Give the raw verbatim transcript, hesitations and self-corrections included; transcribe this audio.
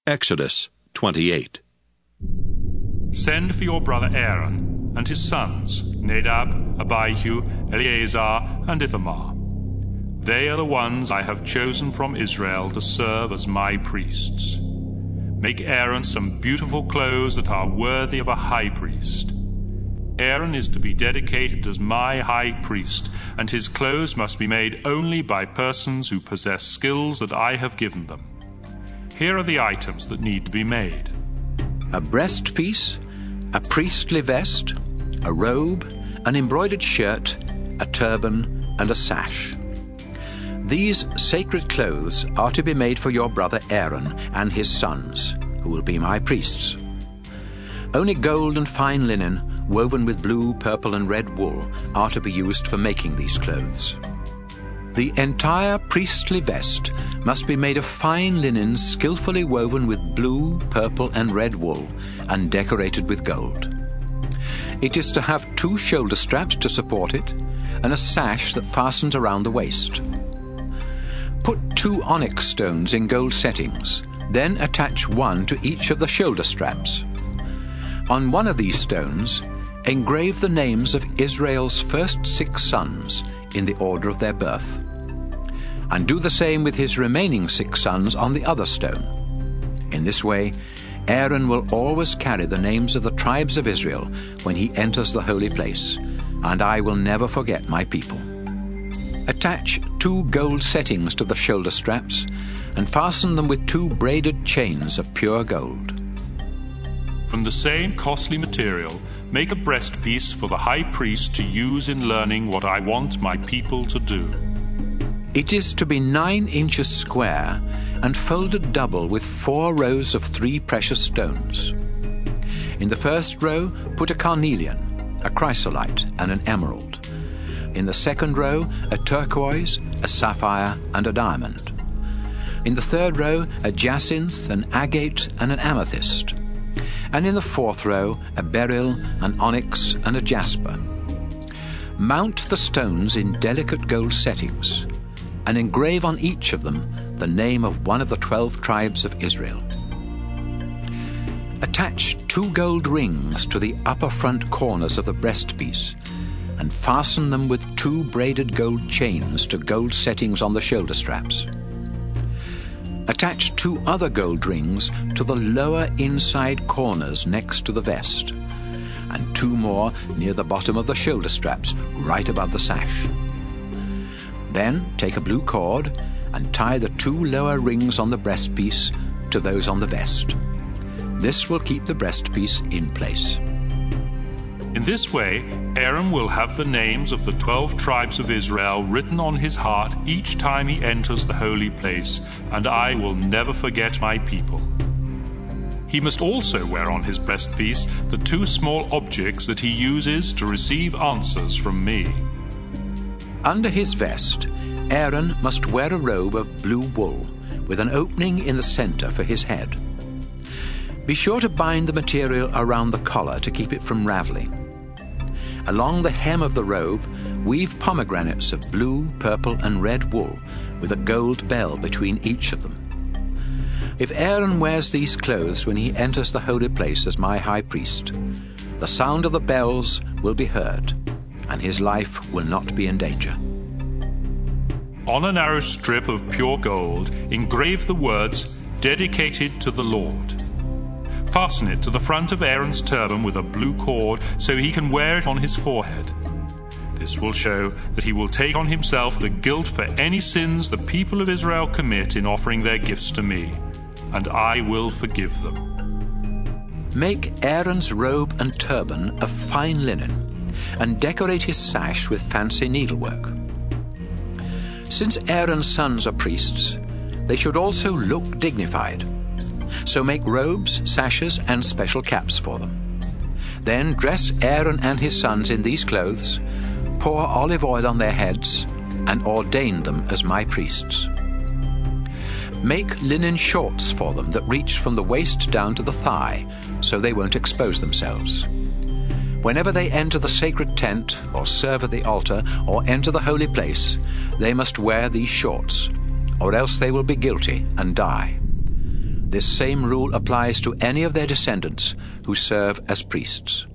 Exodus twenty-eight. Send for your brother Aaron and his sons, Nadab, Abihu, Eleazar, and Ithamar. They are the ones I have chosen from Israel to serve as my priests. Make Aaron some beautiful clothes that are worthy of a high priest. Aaron is to be dedicated as my high priest, and his clothes must be made only by persons who possess skills that I have given them. Here are the items that need to be made: a breastpiece, a priestly vest, a robe, an embroidered shirt, a turban, and a sash. These sacred clothes are to be made for your brother Aaron and his sons, who will be my priests. Only gold and fine linen, woven with blue, purple, and red wool, are to be used for making these clothes. The entire priestly vest must be made of fine linen skillfully woven with blue, purple, and red wool and decorated with gold. It is to have two shoulder straps to support it and a sash that fastens around the waist. Put two onyx stones in gold settings, then attach one to each of the shoulder straps. On one of these stones, engrave the names of Israel's first six sons in the order of their birth, and do the same with his remaining six sons on the other stone. In this way, Aaron will always carry the names of the tribes of Israel when he enters the holy place, and I will never forget my people. Attach two gold settings to the shoulder straps and fasten them with two braided chains of pure gold. From the same costly material, make a breastpiece for the high priest to use in learning what I want my people to do. It is to be nine inches square and folded double with four rows of three precious stones. In the first row, put a carnelian, a chrysolite, and an emerald. In the second row, a turquoise, a sapphire, and a diamond. In the third row, a jacinth, an agate, and an amethyst. And in the fourth row, a beryl, an onyx, and a jasper. Mount the stones in delicate gold settings, and engrave on each of them the name of one of the twelve tribes of Israel. Attach two gold rings to the upper front corners of the breastpiece, and fasten them with two braided gold chains to gold settings on the shoulder straps. Attach two other gold rings to the lower inside corners next to the vest, and two more near the bottom of the shoulder straps, right above the sash. Then take a blue cord and tie the two lower rings on the breastpiece to those on the vest. This will keep the breastpiece in place. In this way, Aaron will have the names of the twelve tribes of Israel written on his heart each time he enters the holy place, and I will never forget my people. He must also wear on his breastpiece the two small objects that he uses to receive answers from me. Under his vest, Aaron must wear a robe of blue wool with an opening in the center for his head. Be sure to bind the material around the collar to keep it from raveling. Along the hem of the robe, weave pomegranates of blue, purple, and red wool with a gold bell between each of them. If Aaron wears these clothes when he enters the holy place as my high priest, the sound of the bells will be heard, and his life will not be in danger. On a narrow strip of pure gold, engrave the words, "Dedicated to the Lord." Fasten it to the front of Aaron's turban with a blue cord so he can wear it on his forehead. This will show that he will take on himself the guilt for any sins the people of Israel commit in offering their gifts to me, and I will forgive them. Make Aaron's robe and turban of fine linen, and decorate his sash with fancy needlework. Since Aaron's sons are priests, they should also look dignified. So make robes, sashes, and special caps for them. Then dress Aaron and his sons in these clothes, pour olive oil on their heads, and ordain them as my priests. Make linen shorts for them that reach from the waist down to the thigh, so they won't expose themselves. Whenever they enter the sacred tent, or serve at the altar, or enter the holy place, they must wear these shorts, or else they will be guilty and die. This same rule applies to any of their descendants who serve as priests.